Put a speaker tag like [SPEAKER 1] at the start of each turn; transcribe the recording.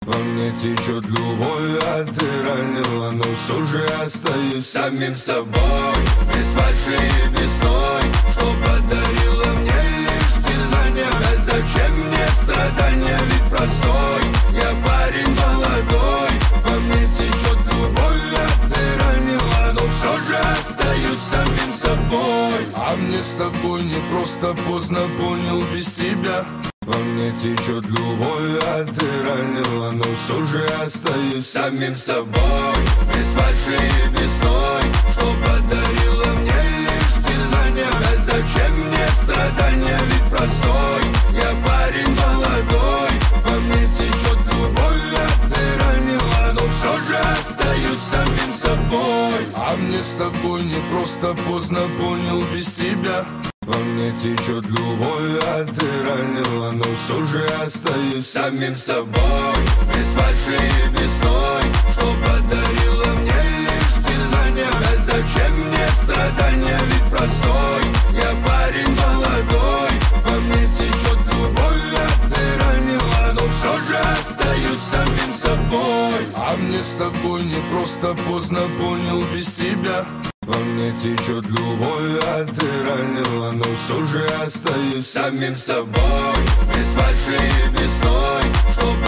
[SPEAKER 1] Во мне течет любовь, а ты ранила, но все же остаюсь самим собой. Без фальши и без той, что подарила мне лишь терзания. Да зачем мне страдания, ведь простой, я парень молодой. Во мне течет любовь, а ты ранила, но все же остаюсь самим собой. А мне с тобой не просто, поздно понял без тебя. Во мне течет любовь, а ты ранила, но все же остаюсь самим собой. Без фальши и без той, что подарила мне лишь терзания. Да зачем мне страдания, ведь простой, я парень молодой. Во мне течет любовь, а ты ранила, но все же остаюсь самим собой. А мне с тобой не просто, поздно понял без тебя. Во мне течет любовь, а ты ранила, но все же остаюсь самим собой. Без фальши и без той, что подарила мне лишь терзания. Да зачем мне страдания, ведь простой, я парень молодой. Во мне течет любовь, а ты ранила, но все же остаюсь самим собой. А мне с тобой не просто, поздно понял без тебя. Во мне течет любовь, а ты ранила, но все же остаюсь самим собой. Без фальши и без той, что